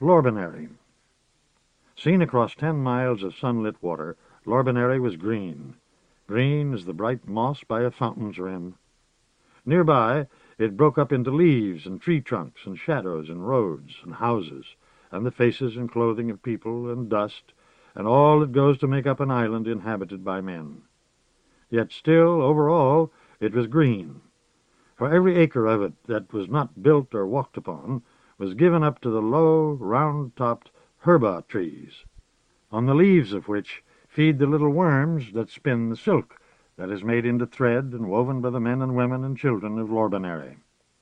Lorbanary. Seen across 10 miles of sunlit water, Lorbanary was green. Green as the bright moss by a fountain's rim. Nearby, it broke up into leaves and tree trunks and shadows and roads and houses and the faces and clothing of people and dust and all that goes to make up an island inhabited by men. Yet still, over all, it was green. For every acre of it that was not built or walked upon was given up to the low, round-topped herba trees, on the leaves of which feed the little worms that spin the silk that is made into thread and woven by the men and women and children of Lorbanary.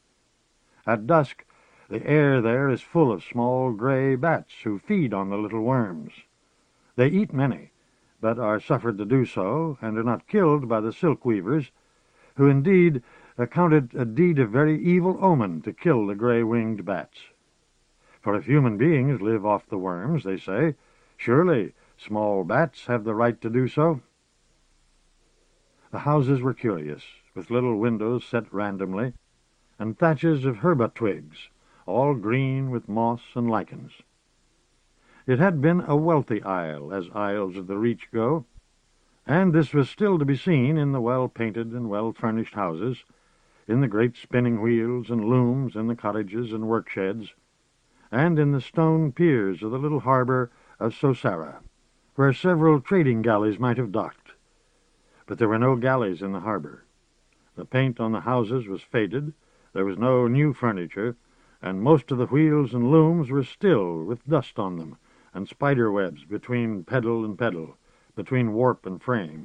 At dusk, the air there is full of small gray bats who feed on the little worms. They eat many, but are suffered to do so, and are not killed by the silk weavers, who indeed account it a deed of very evil omen to kill the gray-winged bats. For if human beings live off the worms, they say, surely small bats have the right to do so. The houses were curious, with little windows set randomly, and thatches of herba twigs, all green with moss and lichens. It had been a wealthy isle, as isles of the Reach go, and this was still to be seen in the well-painted and well-furnished houses, in the great spinning wheels and looms in the cottages and work-sheds, and in the stone piers of the little harbor of Sosara, where several trading galleys might have docked. But there were no galleys in the harbor. The paint on the houses was faded, there was no new furniture, and most of the wheels and looms were still, with dust on them, and spider webs between pedal and pedal, between warp and frame.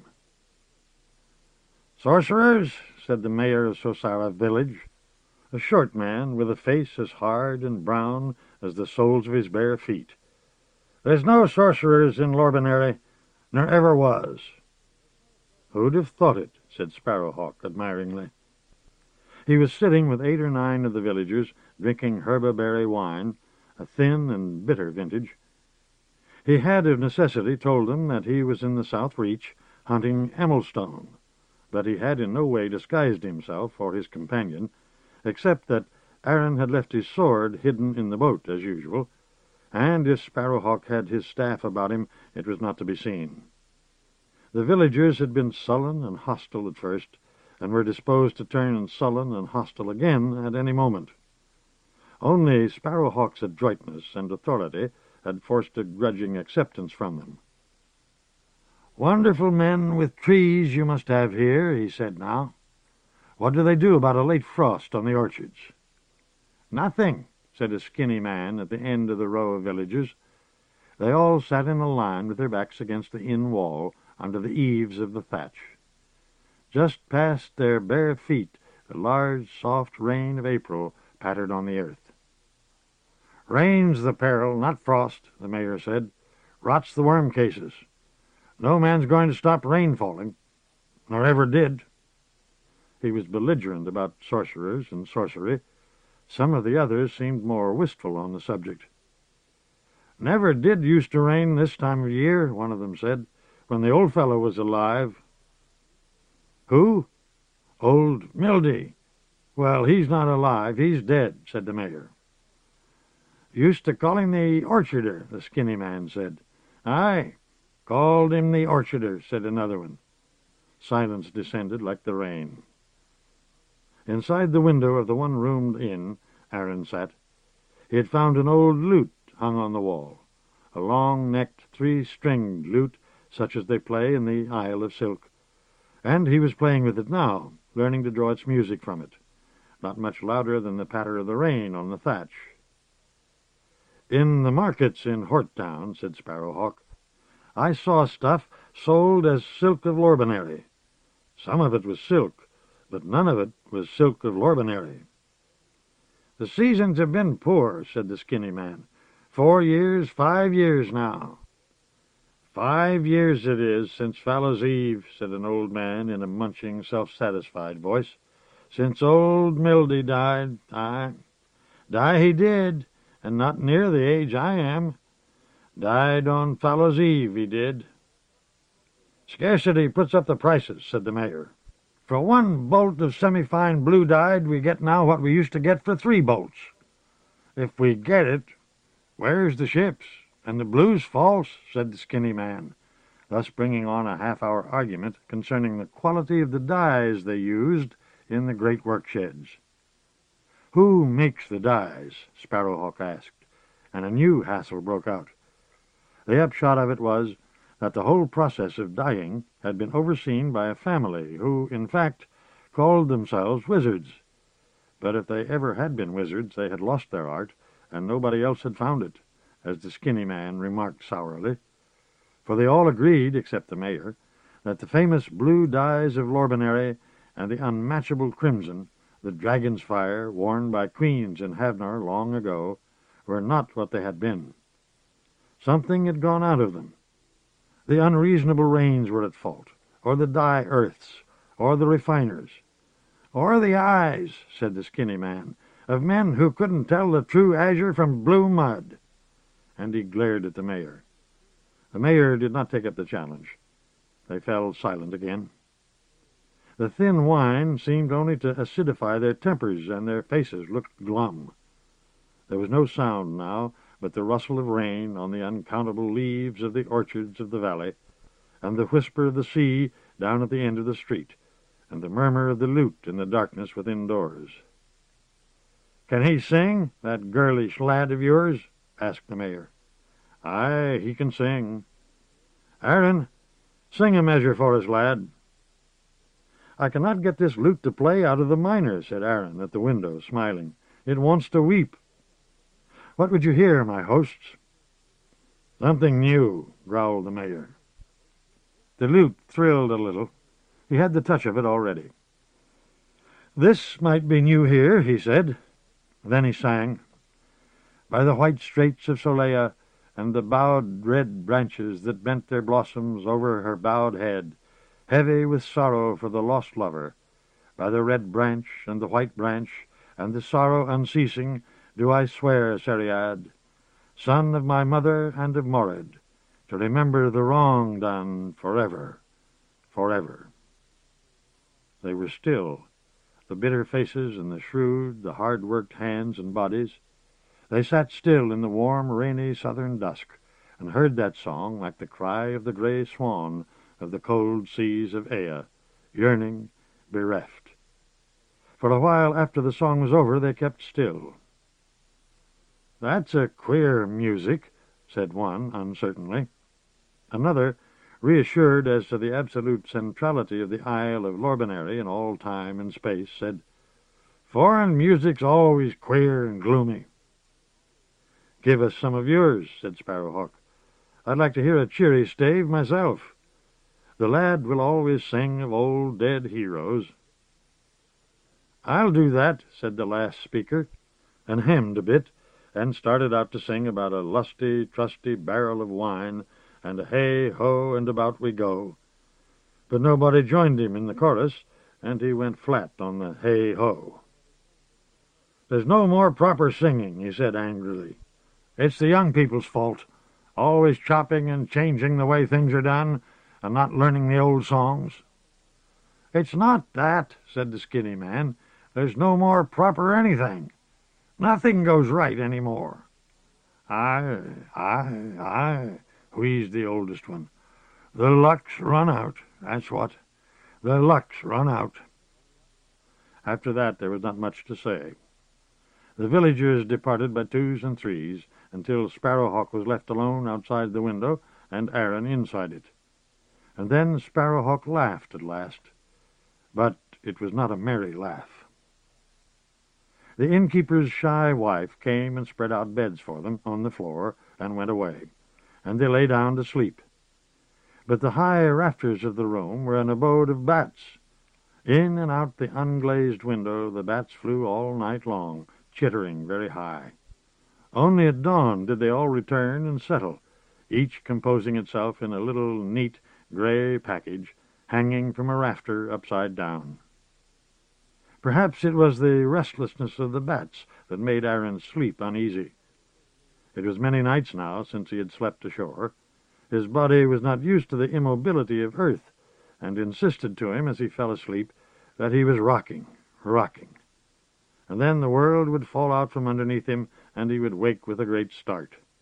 "Sorcerers," said the mayor of Sosara village, a short man with a face as hard and brown as the soles of his bare feet. "There's no sorcerers in Lorbanary, nor ever was." "Who'd have thought it?" said Sparrowhawk admiringly. He was sitting with 8 or 9 of the villagers, drinking herba-berry wine, a thin and bitter vintage. He had of necessity told them that he was in the South Reach hunting emelstone, but he had in no way disguised himself or his companion, except that Aaron had left his sword hidden in the boat, as usual, and if Sparrowhawk had his staff about him, it was not to be seen. The villagers had been sullen and hostile at first, and were disposed to turn sullen and hostile again at any moment. Only Sparrowhawk's adroitness and authority had forced a grudging acceptance from them. "Wonderful men with trees you must have here," he said now. "What do they do about a late frost on the orchards?" "Nothing," said a skinny man at the end of the row of villagers. They all sat in a line with their backs against the inn wall under the eaves of the thatch. Just past their bare feet, the large, soft rain of April pattered on the earth. "Rain's the peril, not frost," the mayor said. "Rots the worm cases. No man's going to stop rain falling, nor ever did." He was belligerent about sorcerers and sorcery. Some of the others seemed more wistful on the subject. "Never did used to rain this time of year," one of them said, "when the old fellow was alive." "Who?" "Old Mildy." "Well, he's not alive, he's dead," said the mayor. "Used to call him the orcharder," the skinny man said. "Aye, called him the orcharder," said another one. Silence descended like the rain. Inside the window of the one-roomed inn Aaron sat, he had found an old lute hung on the wall, a long-necked, 3-stringed lute such as they play in the Isle of Silk, and he was playing with it now, learning to draw its music from it, not much louder than the patter of the rain on the thatch. "In the markets in Horttown," said Sparrowhawk, "I saw stuff sold as silk of Lorbanary. Some of it was silk, but none of it was silk of Lorbanary." "The seasons have been poor," said the skinny man. 4 years, 5 years now." "5 years it is since Fallow's Eve," said an old man in a munching, self-satisfied voice. "Since old Mildy died. Aye, die he did, and not near the age I am. Died on Fallow's Eve, he did." "Scarcity puts up the prices," said the mayor. "For 1 bolt of semi-fine blue dyed, we get now what we used to get for 3 bolts. If we get it, "Where's the ships? And the blue's false," said the skinny man, thus bringing on a half-hour argument concerning the quality of the dyes they used in the great work-sheds. "Who makes the dyes?" Sparrowhawk asked, and a new hassle broke out. The upshot of it was that the whole process of dyeing had been overseen by a family who, in fact, called themselves wizards. But if they ever had been wizards, they had lost their art, and nobody else had found it, as the skinny man remarked sourly. For they all agreed, except the mayor, that the famous blue dyes of Lorbonary and the unmatchable crimson, the dragon's fire, worn by queens in Havnor long ago, were not what they had been. Something had gone out of them. The unreasonable rains were at fault, or the dye earths, or the refiners. "Or the eyes," said the skinny man, "of men who couldn't tell the true azure from blue mud." And he glared at the mayor. The mayor did not take up the challenge. They fell silent again. The thin wine seemed only to acidify their tempers, and their faces looked glum. There was no sound now but the rustle of rain on the uncountable leaves of the orchards of the valley, and the whisper of the sea down at the end of the street, and the murmur of the lute in the darkness within doors. "Can he sing, that girlish lad of yours?" asked the mayor. "Aye, he can sing." "Aaron, sing a measure for us, lad." "I cannot get this lute to play out of the minor," said Aaron at the window, smiling. "It wants to weep." "What would you hear, my hosts?" "Something new," growled the mayor. The lute thrilled a little. He had the touch of it already. "This might be new here," he said. Then he sang, "By the white straits of Solea, and the bowed red branches that bent their blossoms over her bowed head, heavy with sorrow for the lost lover, by the red branch and the white branch, and the sorrow unceasing, do I swear, Ceread, son of my mother and of Morid, to remember the wrong done forever, forever." They were still, the bitter faces and the shrewd, the hard-worked hands and bodies. They sat still in the warm, rainy southern dusk, and heard that song like the cry of the gray swan of the cold seas of Ea, yearning, bereft. For a while after the song was over, they kept still. "That's a queer music," said one uncertainly. Another, reassured as to the absolute centrality of the Isle of Lorbonary in all time and space, said, "Foreign music's always queer and gloomy." "Give us some of yours," said Sparrowhawk. "I'd like to hear a cheery stave myself. The lad will always sing of old dead heroes." "I'll do that," said the last speaker, and hemmed a bit, and started out to sing about a lusty, trusty barrel of wine, and a hey-ho, and about we go. But nobody joined him in the chorus, and he went flat on the hey-ho. "There's no more proper singing," he said angrily. "It's the young people's fault, always chopping and changing the way things are done, and not learning the old songs." "It's not that," said the skinny man. "There's no more proper anything. Nothing goes right any more." "Aye, aye, aye," wheezed the oldest one. "The luck's run out, that's what. The luck's run out." After that there was not much to say. The villagers departed by twos and threes, until Sparrowhawk was left alone outside the window, and Aaron inside it. And then Sparrowhawk laughed at last. But it was not a merry laugh. The innkeeper's shy wife came and spread out beds for them on the floor, and went away, and they lay down to sleep. But the high rafters of the room were an abode of bats. In and out the unglazed window the bats flew all night long, chittering very high. Only at dawn did they all return and settle, each composing itself in a little neat gray package hanging from a rafter upside down. Perhaps it was the restlessness of the bats that made Aaron's sleep uneasy. It was many nights now since he had slept ashore. His body was not used to the immobility of earth, and insisted to him as he fell asleep that he was rocking. And then the world would fall out from underneath him, and he would wake with a great start.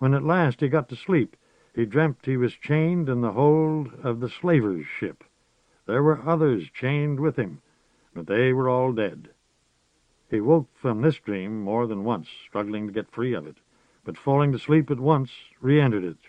When at last he got to sleep, he dreamt he was chained in the hold of the slaver's ship. There were others chained with him, but they were all dead. He woke from this dream more than once, struggling to get free of it, but falling to sleep at once, re-entered it.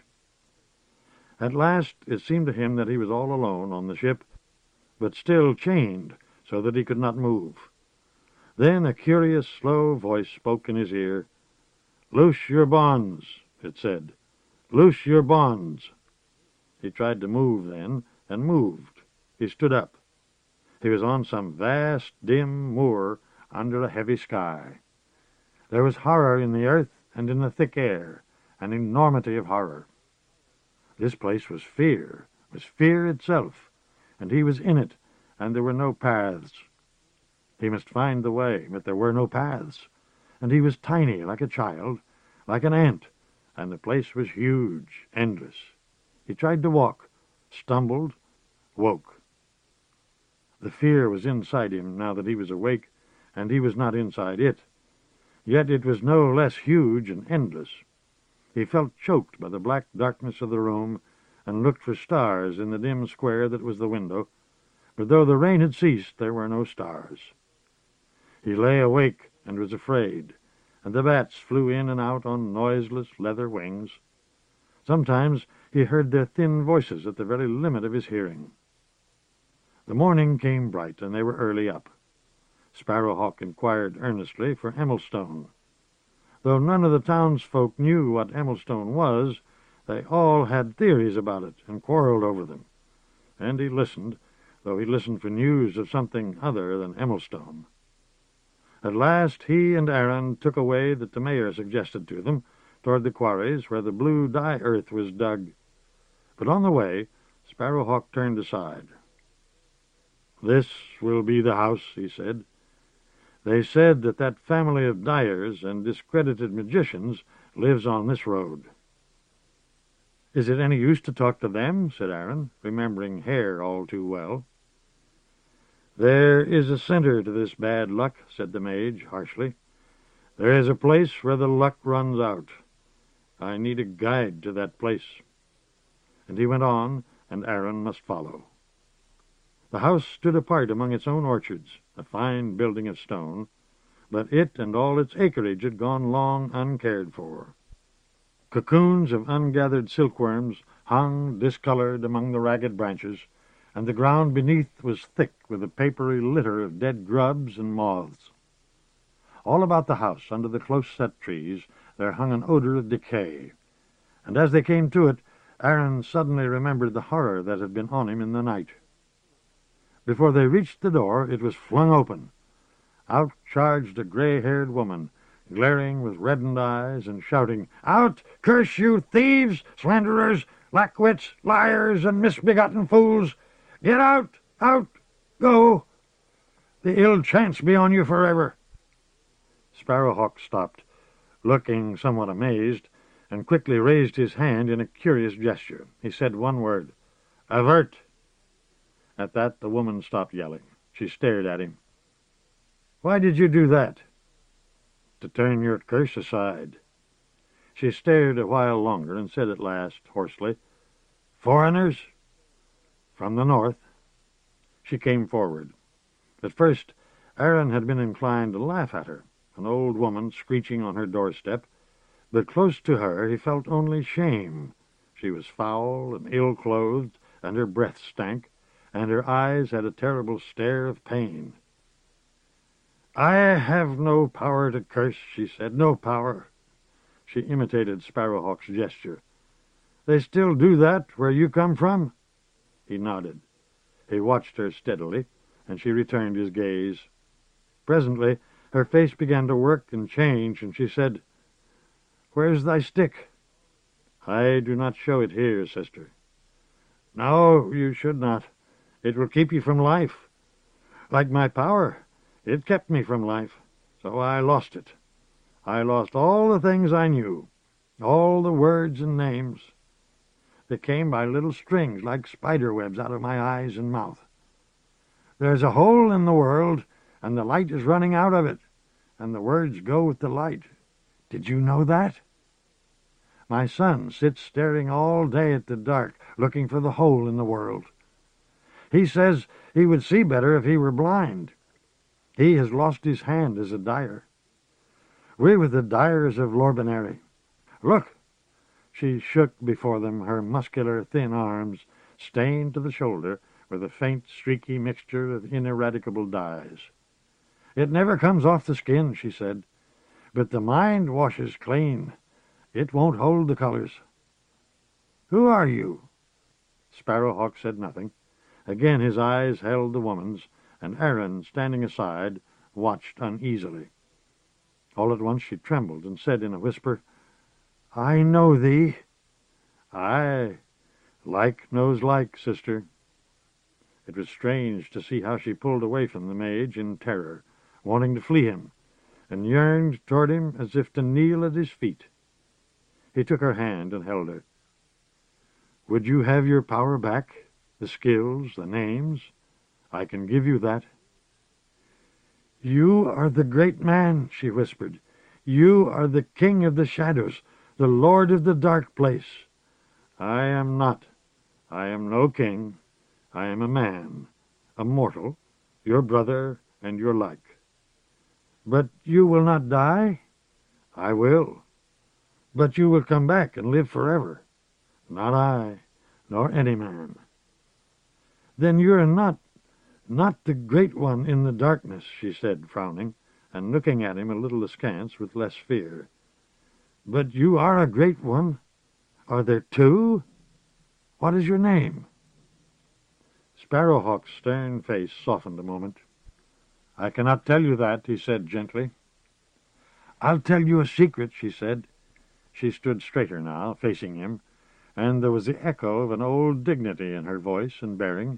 At last it seemed to him that he was all alone on the ship, but still chained so that he could not move. Then a curious, slow voice spoke in his ear. "Loose your bonds," it said. "Loose your bonds." He tried to move then, and moved. He stood up. He was on some vast, dim moor under a heavy sky. There was horror in the earth and in the thick air, an enormity of horror. This place was fear itself, and he was in it, and there were no paths. He must find the way, but there were no paths, and he was tiny like a child, like an ant, and the place was huge, endless. He tried to walk, stumbled, woke. The fear was inside him now that he was awake, and he was not inside it. Yet it was no less huge and endless. He felt choked by the black darkness of the room, and looked for stars in the dim square that was the window, but though the rain had ceased, there were no stars. He lay awake and was afraid, and the bats flew in and out on noiseless leather wings. Sometimes he heard their thin voices at the very limit of his hearing. The morning came bright, and they were early up. Sparrowhawk inquired earnestly for Emmelston. Though none of the townsfolk knew what Emmelston was, they all had theories about it and quarreled over them. And he listened, though he listened for news of something other than Emmelston. At last he and Aaron took a way that the mayor suggested to them, toward the quarries where the blue dye-earth was dug. But on the way, Sparrowhawk turned aside. "This will be the house," he said. "They said that family of dyers and discredited magicians lives on this road." "Is it any use to talk to them?" said Aaron, remembering Hare all too well. "There is a center to this bad luck," said the mage harshly. "There is a place where the luck runs out. I need a guide to that place." And he went on, and Aaron must follow. The house stood apart among its own orchards, a fine building of stone, but it and all its acreage had gone long uncared for. Cocoons of ungathered silkworms hung discolored among the ragged branches, and the ground beneath was thick with a papery litter of dead grubs and moths. All about the house, under the close-set trees, there hung an odor of decay, and as they came to it, Aaron suddenly remembered the horror that had been on him in the night. Before they reached the door, it was flung open. Out charged a gray-haired woman, glaring with reddened eyes and shouting, "Out! Curse you, thieves, slanderers, lackwits, liars, and misbegotten fools! Get out! Out! Go! The ill chance be on you forever!" Sparrowhawk stopped, looking somewhat amazed, and quickly raised his hand in a curious gesture. He said one word, "Avert!" At that the woman stopped yelling. She stared at him. "Why did you do that?" "To turn your curse aside." She stared a while longer and said at last, hoarsely, "Foreigners?" "From the north." She came forward. At first Aaron had been inclined to laugh at her, an old woman screeching on her doorstep, but close to her he felt only shame. She was foul and ill-clothed, and her breath stank, and her eyes had a terrible stare of pain. "I have no power to curse," she said, "no power." She imitated Sparrowhawk's gesture. "They still do that where you come from?" He nodded. He watched her steadily, and she returned his gaze. Presently her face began to work and change, and she said, "Where's thy stick?" "I do not show it here, sister." "No, you should not. It will keep you from life. Like my power, it kept me from life, so I lost it. I lost all the things I knew, all the words and names. They came by little strings like spider webs out of my eyes and mouth. There's a hole in the world, and the light is running out of it, and the words go with the light. Did you know that? My son sits staring all day at the dark, looking for the hole in the world. He says he would see better if he were blind. He has lost his hand as a dyer. We were the dyers of Lorbanary. Look!" She shook before them, her muscular, thin arms stained to the shoulder with a faint, streaky mixture of ineradicable dyes. "It never comes off the skin," she said, "but the mind washes clean. It won't hold the colors." "Who are you?" Sparrowhawk said nothing. Again his eyes held the woman's, and Aaron, standing aside, watched uneasily. All at once she trembled and said in a whisper, "I know thee." "Aye, like knows like, sister." It was strange to see how she pulled away from the mage in terror, wanting to flee him, and yearned toward him as if to kneel at his feet. He took her hand and held her. "Would you have your power back, the skills, the names? I can give you that." "You are the great man," she whispered. "You are the king of the shadows, the lord of the dark place." "I am not. I am no king. I am a man, a mortal, your brother and your like." "But you will not die?" "I will." "But you will come back and live forever." "Not I, nor any man." "Then you are not the great one in the darkness," she said, frowning, and looking at him a little askance with less fear. "But you are a great one. Are there two? What is your name?" Sparrowhawk's stern face softened a moment. "I cannot tell you that," he said gently. "I'll tell you a secret," she said. She stood straighter now, facing him, and there was the echo of an old dignity in her voice and bearing.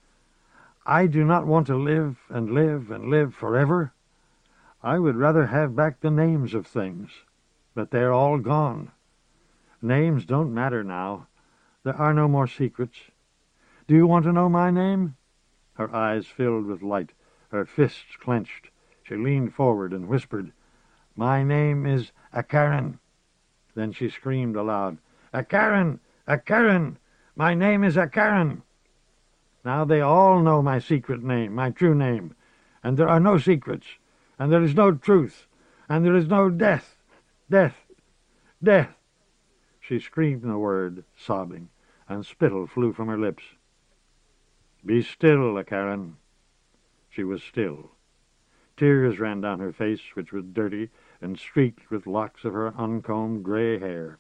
"I do not want to live and live and live forever. I would rather have back the names of things, but they are all gone. Names don't matter now. There are no more secrets. Do you want to know my name?" Her eyes filled with light, her fists clenched. She leaned forward and whispered, "My name is Acaran." Then she screamed aloud, "Acaran! Acaran! My name is Acaran!" Now they all know my secret name, my true name, and there are no secrets, and there is no truth, and there is no death. Death! Death! She screamed the word, sobbing, and spittle flew from her lips. "Be still, Acaran." She was still. Tears ran down her face, which was dirty and streaked with locks of her uncombed gray hair.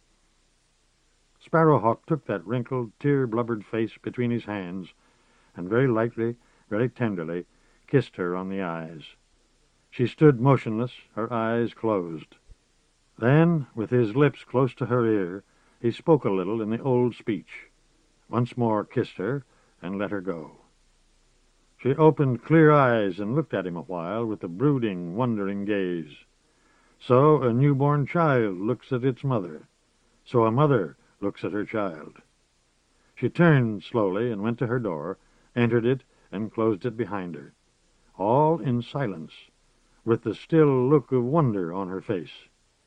Sparrowhawk took that wrinkled, tear-blubbered face between his hands, and very lightly, very tenderly, kissed her on the eyes. She stood motionless, her eyes closed. Then, with his lips close to her ear, he spoke a little in the old speech, once more kissed her, and let her go. She opened clear eyes and looked at him a while with a brooding, wondering gaze. So a newborn child looks at its mother. So a mother looks at her child. She turned slowly and went to her door, entered it, and closed it behind her, all in silence, with the still look of wonder on her face.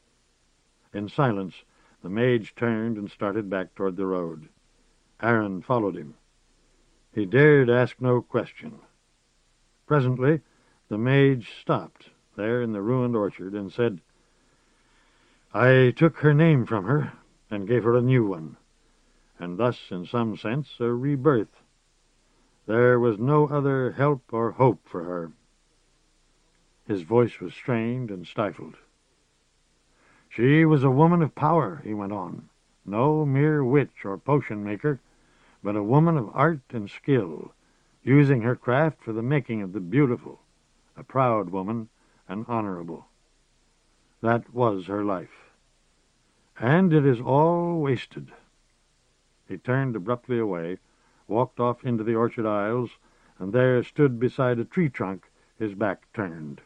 In silence, the mage turned and started back toward the road. Aaron followed him. He dared ask no question. Presently, the mage stopped there in the ruined orchard and said, "I took her name from her and gave her a new one, and thus, in some sense, a rebirth. There was no other help or hope for her." His voice was strained and stifled. "She was a woman of power," he went on, "no mere witch or potion-maker, but a woman of art and skill, using her craft for the making of the beautiful, a proud woman and honorable. That was her life. And it is all wasted." He turned abruptly away, walked off into the orchard aisles, and there stood beside a tree trunk, his back turned.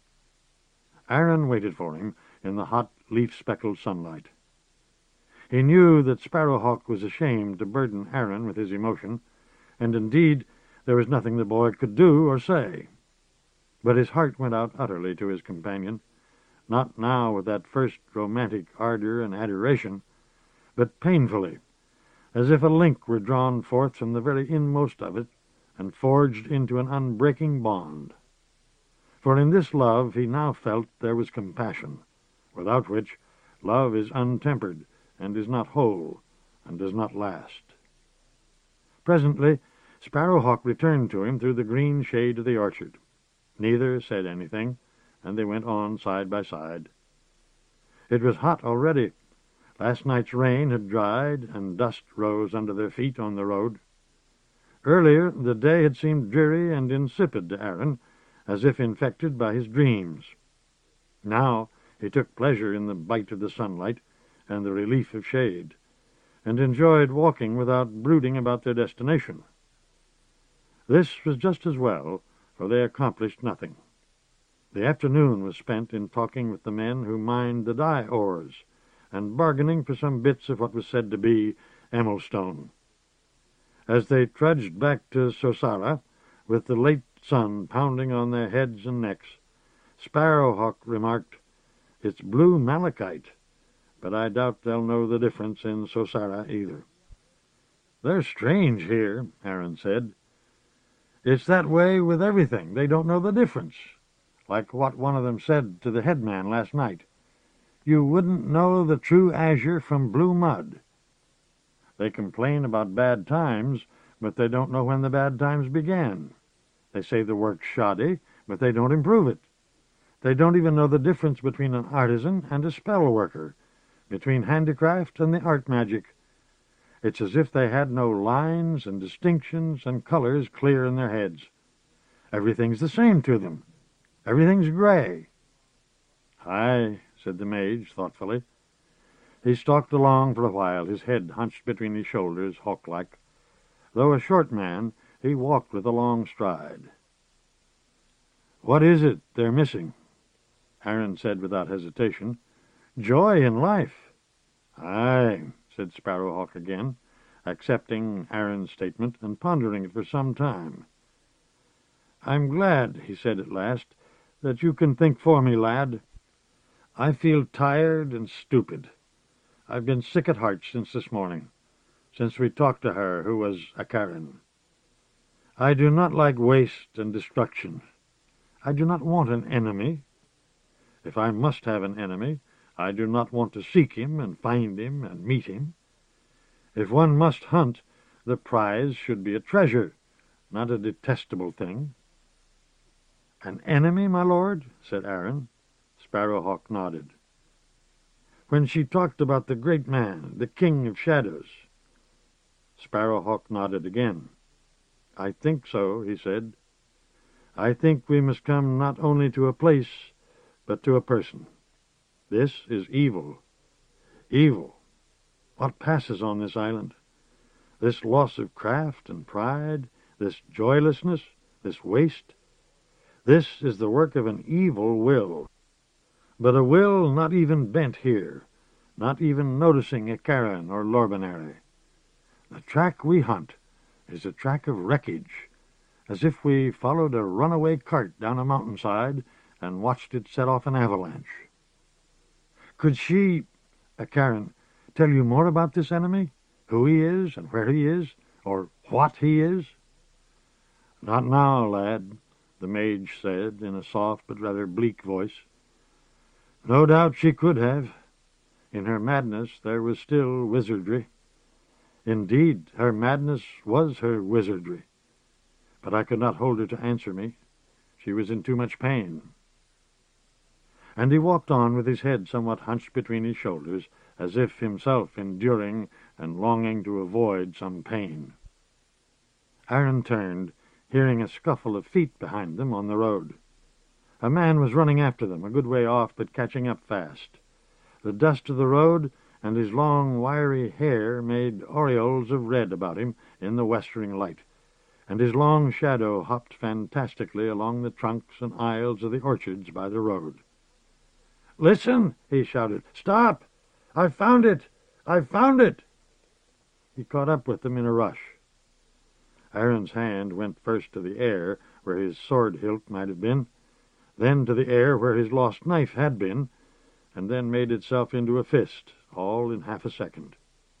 Aaron waited for him in the hot, leaf-speckled sunlight. He knew that Sparrowhawk was ashamed to burden Aaron with his emotion, and indeed there was nothing the boy could do or say. But his heart went out utterly to his companion, not now with that first romantic ardor and adoration, but painfully, as if a link were drawn forth from the very inmost of it and forged into an unbreaking bond. For in this love he now felt there was compassion, without which love is untempered and is not whole and does not last. Presently Sparrowhawk returned to him through the green shade of the orchard. Neither said anything, and they went on side by side. It was hot already. Last night's rain had dried, and dust rose under their feet on the road. Earlier, the day had seemed dreary and insipid to Aaron, as if infected by his dreams. Now he took pleasure in the bite of the sunlight and the relief of shade, and enjoyed walking without brooding about their destination. This was just as well, for they accomplished nothing. The afternoon was spent in talking with the men who mined the dye ores, and bargaining for some bits of what was said to be emelstone. As they trudged back to Sosara, with the late sun pounding on their heads and necks, Sparrowhawk remarked, "It's blue malachite, but I doubt they'll know the difference in Sosara either." "They're strange here," Aaron said. "It's that way with everything. They don't know the difference. Like what one of them said to the headman last night. You wouldn't know the true azure from blue mud. They complain about bad times, but they don't know when the bad times began. They say the work's shoddy, but they don't improve it. They don't even know the difference between an artisan and a spell worker, between handicraft and the art magic. It's as if they had no lines and distinctions and colors clear in their heads. Everything's the same to them. Everything's gray." "Aye," said the mage thoughtfully. He stalked along for a while, his head hunched between his shoulders, hawk-like. Though a short man, he walked with a long stride. "What is it they're missing?" Aaron said without hesitation. "Joy in life." "Aye," said Sparrowhawk again, accepting Aaron's statement and pondering it for some time. "I'm glad," he said at last, "that you can think for me, lad. I feel tired and stupid. I've been sick at heart since this morning, since we talked to her who was a Karen. I do not like waste and destruction. I do not want an enemy. If I must have an enemy, I do not want to seek him and find him and meet him. If one must hunt, the prize should be a treasure, not a detestable thing." "An enemy, my lord?" said Aaron. Sparrowhawk nodded. "When she talked about the great man, the king of shadows." Sparrowhawk nodded again. "I think so," he said. "I think we must come not only to a place, but to a person. This is evil. Evil. What passes on this island? This loss of craft and pride, this joylessness, this waste. This is the work of an evil will, but a will not even bent here, not even noticing a Karen or Lorbinary. The track we hunt is a track of wreckage, as if we followed a runaway cart down a mountainside and watched it set off an avalanche. Could she, a Karen, tell you more about this enemy? Who he is and where he is, or what he is?" "Not now, lad," the mage said in a soft but rather bleak voice. "No doubt she could have. In her madness there was still wizardry. Indeed, her madness was her wizardry. But I could not hold her to answer me. She was in too much pain." And he walked on with his head somewhat hunched between his shoulders, as if himself enduring and longing to avoid some pain. Aaron turned, hearing a scuffle of feet behind them on the road. A man was running after them, a good way off, but catching up fast. The dust of the road and his long, wiry hair made aureoles of red about him in the westering light, and his long shadow hopped fantastically along the trunks and aisles of the orchards by the road. "Listen!" he shouted. "Stop! I've found it! I've found it!" He caught up with them in a rush. Aaron's hand went first to the air, where his sword hilt might have been, then to the air where his lost knife had been, and then made itself into a fist, all in half a second.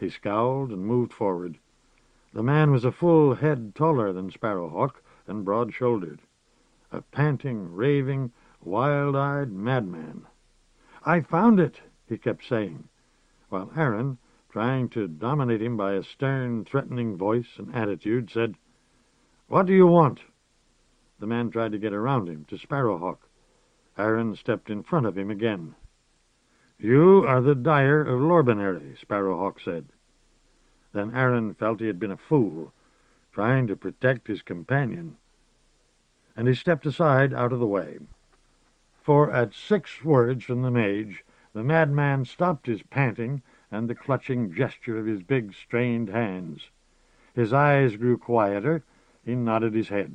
He scowled and moved forward. The man was a full head taller than Sparrowhawk and broad-shouldered. A panting, raving, wild-eyed madman. "I found it," he kept saying, while Aaron, trying to dominate him by a stern, threatening voice and attitude, said, "What do you want?" The man tried to get around him, to Sparrowhawk. Aaron stepped in front of him again. "You are the dyer of Lorbonary," Sparrowhawk said. Then Aaron felt he had been a fool, trying to protect his companion, and he stepped aside out of the way. For at 6 words from the mage, the madman stopped his panting and the clutching gesture of his big, strained hands. His eyes grew quieter. He nodded his head.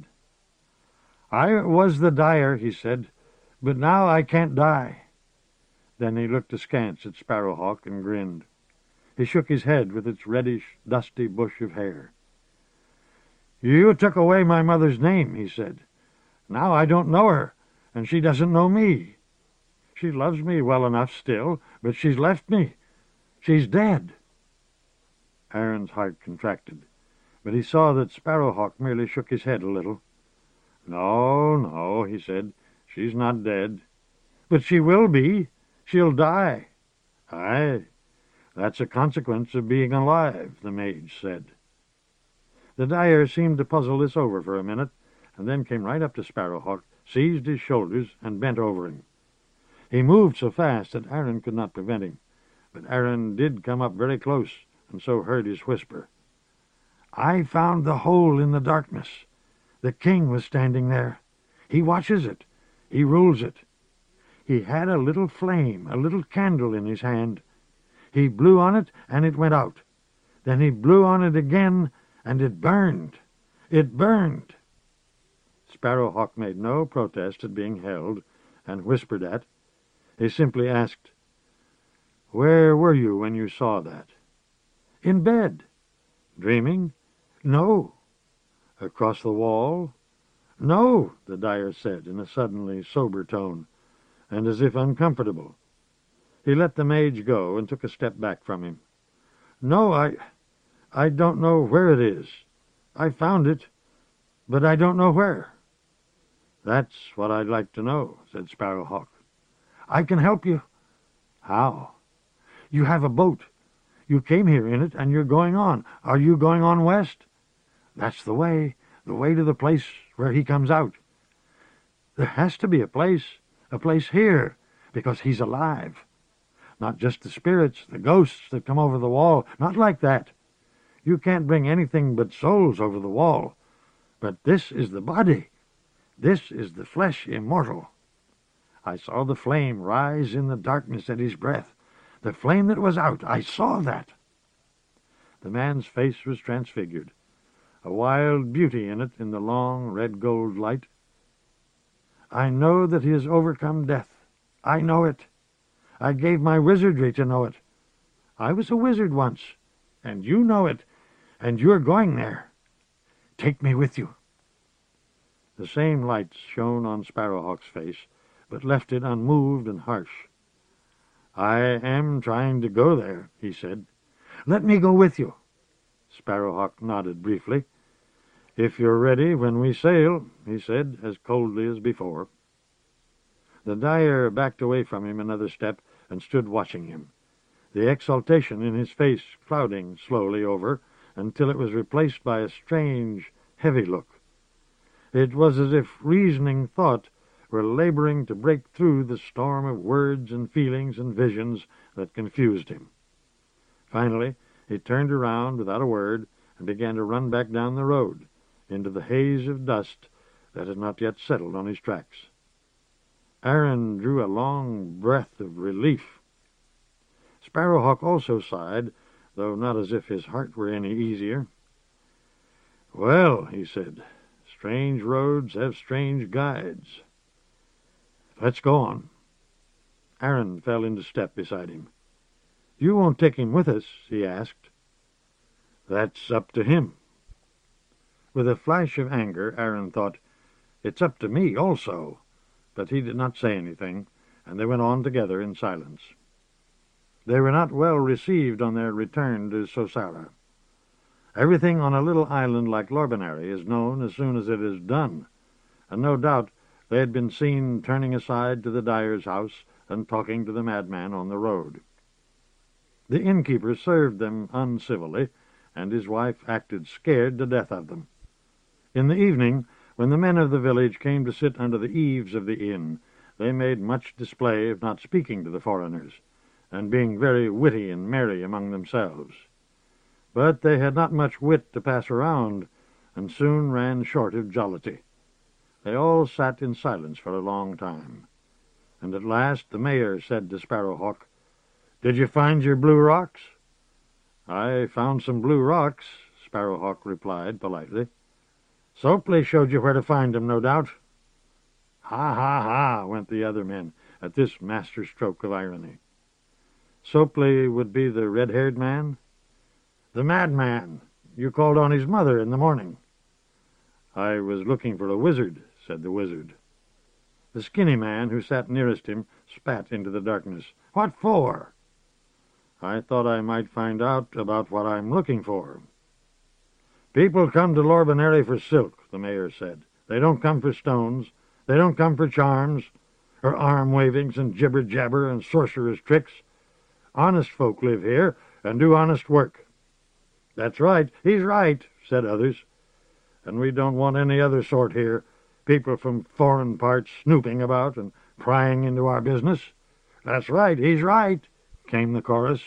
"I was the dyer," he said, "but now I can't die." Then he looked askance at Sparrowhawk and grinned. He shook his head with its reddish, dusty bush of hair. "You took away my mother's name," he said. "Now I don't know her, and she doesn't know me. She loves me well enough still, but she's left me. She's dead." Aaron's heart contracted, but he saw that Sparrowhawk merely shook his head a little. "No, no," he said, "she's not dead." "But she will be. She'll die." "Aye, that's a consequence of being alive," the mage said. The dyer seemed to puzzle this over for a minute, and then came right up to Sparrowhawk, seized his shoulders, and bent over him. He moved so fast that Aaron could not prevent him, but Aaron did come up very close, and so heard his whisper. "I found the hole in the darkness. The king was standing there. He watches it. He rules it. He had a little flame, a little candle in his hand. He blew on it, and it went out. Then he blew on it again, and it burned. It burned." Sparrowhawk made no protest at being held and whispered at. He simply asked, "Where were you when you saw that?" "In bed." "Dreaming?" "No." "Across the wall?" "No," the dyer said in a suddenly sober tone, and as if uncomfortable. He let the mage go and took a step back from him. "No, I don't know where it is. I found it, but I don't know where." "That's what I'd like to know," said Sparrowhawk. "I can help you." "How?" "You have a boat. You came here in it, and you're going on. Are you going on west?" "That's the way to the place where he comes out." "There has to be a place here, because he's alive. Not just the spirits, the ghosts that come over the wall, not like that. You can't bring anything but souls over the wall. But this is the body. This is the flesh immortal. I saw the flame rise in the darkness at his breath. The flame that was out, I saw that." The man's face was transfigured, a wild beauty in it in the long red-gold light. "I know that he has overcome death. I know it. I gave my wizardry to know it. I was a wizard once, and you know it, and you're going there. Take me with you." The same light shone on Sparrowhawk's face, but left it unmoved and harsh. "I am trying to go there," he said. "Let me go with you." Sparrowhawk nodded briefly. "If you're ready when we sail," he said, as coldly as before. The dyer backed away from him another step and stood watching him, the exultation in his face clouding slowly over until it was replaced by a strange, heavy look. It was as if reasoning thought were laboring to break through the storm of words and feelings and visions that confused him. Finally, he turned around without a word and began to run back down the road into the haze of dust that had not yet settled on his tracks. Aaron drew a long breath of relief. Sparrowhawk also sighed, though not as if his heart were any easier. "Well," he said, "strange roads have strange guides. Let's go on." Aaron fell into step beside him. "You won't take him with us?" he asked. "That's up to him." With a flash of anger, Aaron thought, "It's up to me also." But he did not say anything, and they went on together in silence. They were not well received on their return to Sosara. Everything on a little island like Lorbonary is known as soon as it is done, and no doubt they had been seen turning aside to the dyer's house and talking to the madman on the road. The innkeeper served them uncivilly, and his wife acted scared to death of them. In the evening, when the men of the village came to sit under the eaves of the inn, they made much display of not speaking to the foreigners, and being very witty and merry among themselves. But they had not much wit to pass around, and soon ran short of jollity. They all sat in silence for a long time, and at last the mayor said to Sparrowhawk, "Did you find your blue rocks?" "I found some blue rocks," Sparrowhawk replied politely. "Soaply showed you where to find them, no doubt." "Ha, ha, ha," went the other men at this master stroke of irony. "Soaply would be the red-haired man?" "The madman. You called on his mother in the morning." "I was looking for a wizard," said the wizard. The skinny man who sat nearest him spat into the darkness. "What for?" "I thought I might find out about what I'm looking for." "People come to Lorbonary for silk," the mayor said. "They don't come for stones. They don't come for charms, or arm-wavings and jibber-jabber and sorcerer's tricks. Honest folk live here and do honest work." "That's right. He's right," said others. "And we don't want any other sort here, people from foreign parts snooping about and prying into our business." "That's right. He's right," came the chorus.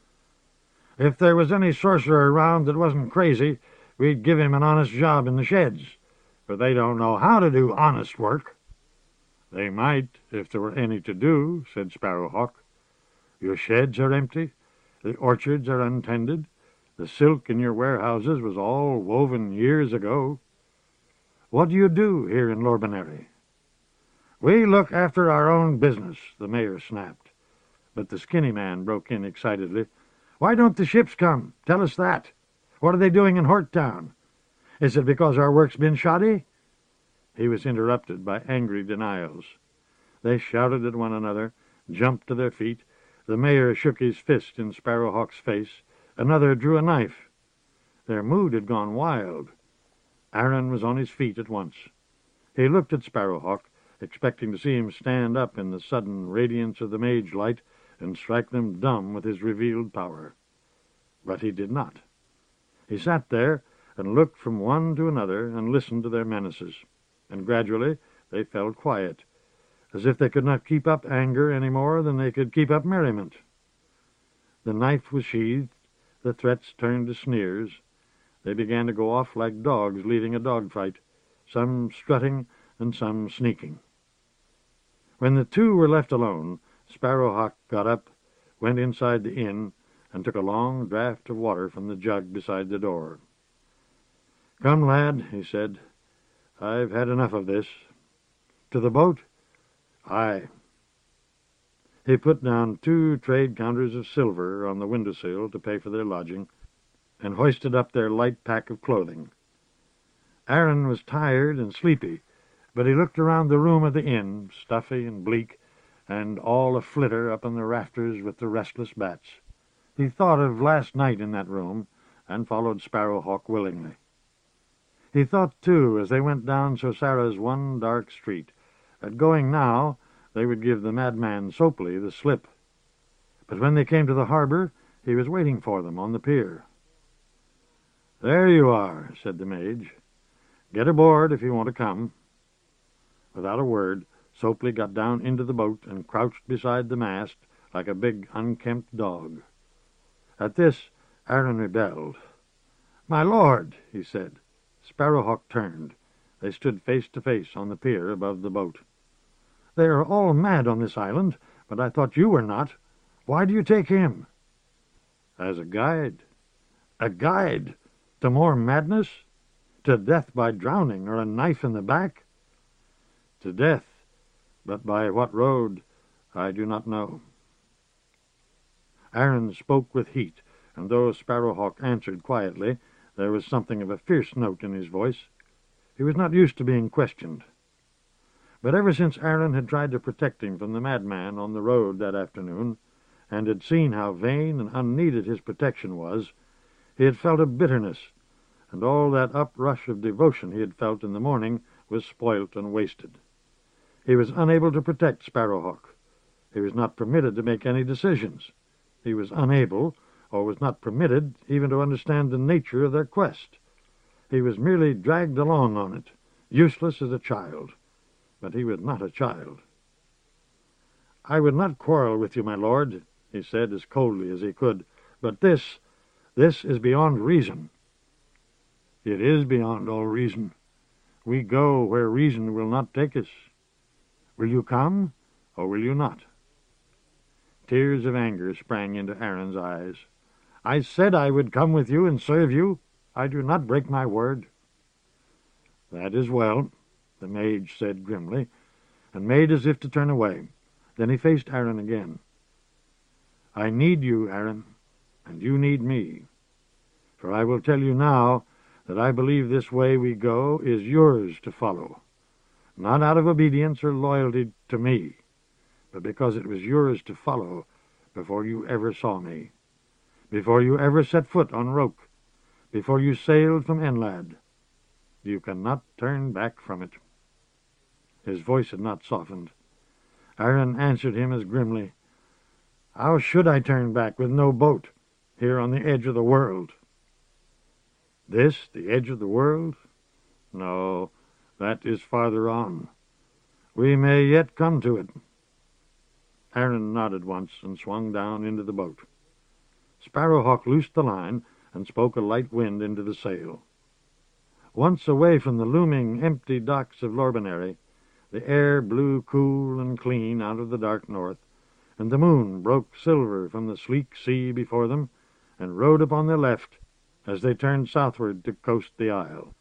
"If there was any sorcerer around that wasn't crazy, we'd give him an honest job in the sheds, but they don't know how to do honest work." "They might, if there were any to do," said Sparrowhawk. "Your sheds are empty, the orchards are untended, the silk in your warehouses was all woven years ago. What do you do here in Lorbonary?" "We look after our own business," the mayor snapped. But the skinny man broke in excitedly. "Why don't the ships come? Tell us that. What are they doing in Horttown? Is it because our work's been shoddy?" He was interrupted by angry denials. They shouted at one another, jumped to their feet. The mayor shook his fist in Sparrowhawk's face. Another drew a knife. Their mood had gone wild. Aaron was on his feet at once. He looked at Sparrowhawk, expecting to see him stand up in the sudden radiance of the mage light and strike them dumb with his revealed power. But he did not. He sat there and looked from one to another and listened to their menaces, and gradually they fell quiet, as if they could not keep up anger any more than they could keep up merriment. The knife was sheathed, the threats turned to sneers. They began to go off like dogs leading a dog-fight, some strutting and some sneaking. When the two were left alone, Sparrowhawk got up, went inside the inn, and took a long draught of water from the jug beside the door. "Come, lad," he said. "I've had enough of this. To the boat?" "Aye." He put down 2 trade counters of silver on the window-sill to pay for their lodging, and hoisted up their light pack of clothing. Aaron was tired and sleepy, but he looked around the room of the inn, stuffy and bleak, and all a-flitter up on the rafters with the restless bats. He thought of last night in that room, and followed Sparrowhawk willingly. He thought, too, as they went down Sosara's one dark street, that going now they would give the madman Soaply the slip. But when they came to the harbor, he was waiting for them on the pier. "There you are," said the mage. "Get aboard if you want to come." Without a word, Soaply got down into the boat and crouched beside the mast like a big unkempt dog. At this, Aaron rebelled. "My lord," he said. Sparrowhawk turned. They stood face to face on the pier above the boat. "They are all mad on this island, but I thought you were not. Why do you take him?" "As a guide." "A guide? To more madness? To death by drowning or a knife in the back?" "To death, but by what road I do not know." Aaron spoke with heat, and though Sparrowhawk answered quietly, there was something of a fierce note in his voice. He was not used to being questioned. But ever since Aaron had tried to protect him from the madman on the road that afternoon, and had seen how vain and unneeded his protection was, he had felt a bitterness, and all that uprush of devotion he had felt in the morning was spoilt and wasted. He was unable to protect Sparrowhawk. He was not permitted to make any decisions. He was unable, or was not permitted, even to understand the nature of their quest. He was merely dragged along on it, useless as a child. But he was not a child. "I would not quarrel with you, my lord," he said as coldly as he could, "but this is beyond reason." "It is beyond all reason. We go where reason will not take us. Will you come, or will you not?" Tears of anger sprang into Aaron's eyes. "I said I would come with you and serve you. I do not break my word." "That is well," the mage said grimly, and made as if to turn away. Then he faced Aaron again. "I need you, Aaron, and you need me. For I will tell you now that I believe this way we go is yours to follow, not out of obedience or loyalty to me, but because it was yours to follow before you ever saw me, before you ever set foot on Roke, before you sailed from Enlad. You cannot turn back from it." His voice had not softened. Aaron answered him as grimly, "How should I turn back with no boat, here on the edge of the world?" "This, the edge of the world? No, that is farther on. We may yet come to it." Aaron nodded once and swung down into the boat. Sparrowhawk loosed the line and spoke a light wind into the sail. Once away from the looming, empty docks of Lorbonary, the air blew cool and clean out of the dark north, and the moon broke silver from the sleek sea before them and rode upon their left as they turned southward to coast the isle.